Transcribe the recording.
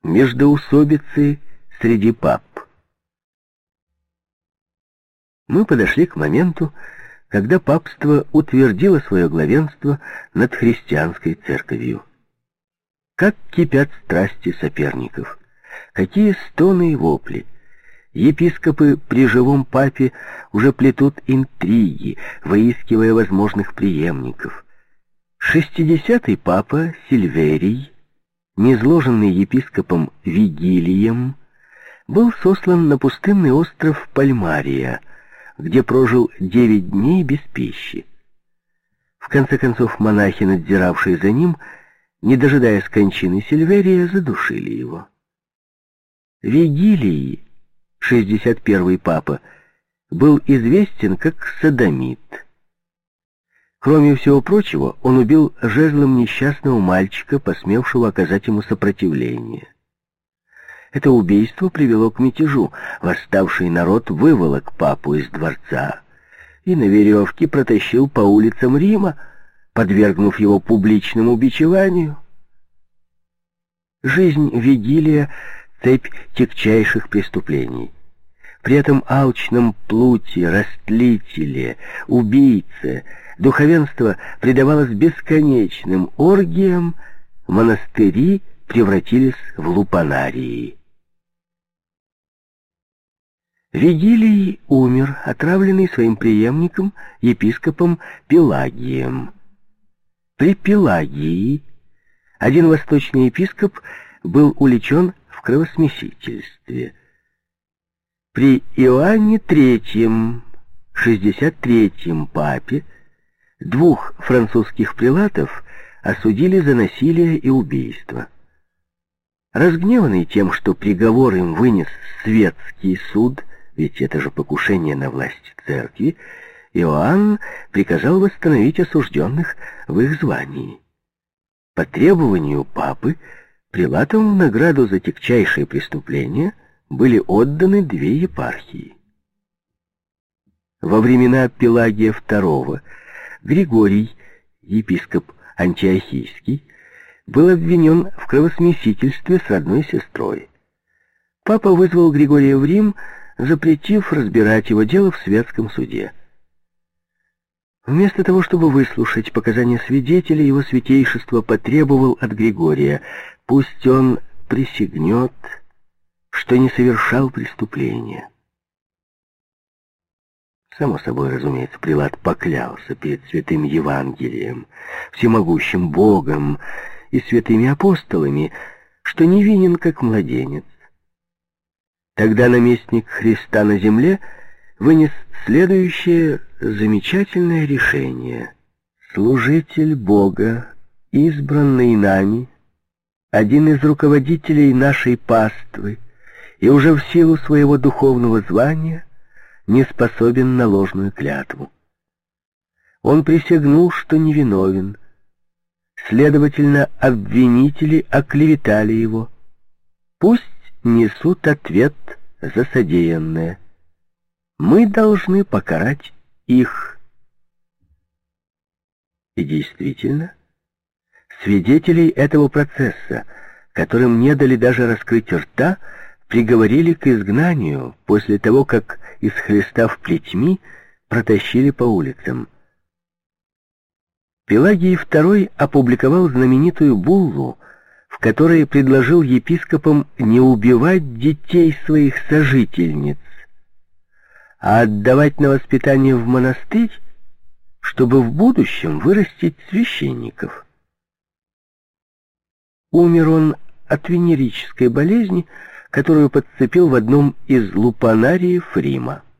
междоусобицы среди пап. Мы подошли к моменту, когда папство утвердило свое главенство над христианской церковью. Как кипят страсти соперников, какие стоны и вопли. Епископы при живом папе уже плетут интриги, выискивая возможных преемников. 60-й папа Сильверий, низложенный епископом Вигилием, был сослан на пустынный остров Пальмария, где прожил 9 дней без пищи. В конце концов, монахи, надзиравшие за ним, не дожидаясь кончины Сильверия, задушили его. Вигилий, 61-й папа, был известен как содомит. Кроме всего прочего, он убил жезлом несчастного мальчика, посмевшего оказать ему сопротивление. Это убийство привело к мятежу. Восставший народ выволок папу из дворца и на веревке протащил по улицам Рима, подвергнув его публичному бичеванию. Жизнь Вигилия — цепь тягчайших преступлений. При этом алчном плуте, растлителе, убийце духовенство предавалось бесконечным оргиям, монастыри превратились в лупанарии. Вигилий умер, отравленный своим преемником, епископом Пелагием. При Пелагии один восточный епископ был уличен в кровосмесительстве. При Иоанне III, 63-м папе, 2 французских прелатов осудили за насилие и убийство. Разгневанный тем, что приговор им вынес светский суд, ведь это же покушение на власть церкви, Иоанн приказал восстановить осужденных в их звании. По требованию папы прелатам в награду за тягчайшие преступления были отданы 2 епархии. Во времена Пелагия II Григорий, епископ Антиохийский, был обвинен в кровосмесительстве с родной сестрой. Папа вызвал Григория в Рим, запретив разбирать его дело в светском суде. Вместо того, чтобы выслушать показания свидетелей, его святейшество потребовал от Григория: пусть он присягнет, что не совершал преступления. Само собой, разумеется, прелат поклялся перед святым Евангелием, всемогущим Богом и святыми апостолами, что невинен, как младенец. Тогда наместник Христа на земле вынес следующее замечательное решение. Служитель Бога, избранный нами, один из руководителей нашей паствы, и уже в силу своего духовного звания не способен на ложную клятву. Он присягнул, что невиновен. Следовательно, обвинители оклеветали его. Пусть несут ответ за содеянное. Мы должны покарать их. И действительно, свидетелей этого процесса, которым не дали даже раскрыть рта, приговорили к изгнанию после того, как, исхлестав плетьми, протащили по улицам. Пелагий II опубликовал знаменитую буллу, в которой предложил епископам не убивать детей своих сожительниц, а отдавать на воспитание в монастырь, чтобы в будущем вырастить священников. Умер он от венерической болезни, которую подцепил в одном из лупанариев Рима.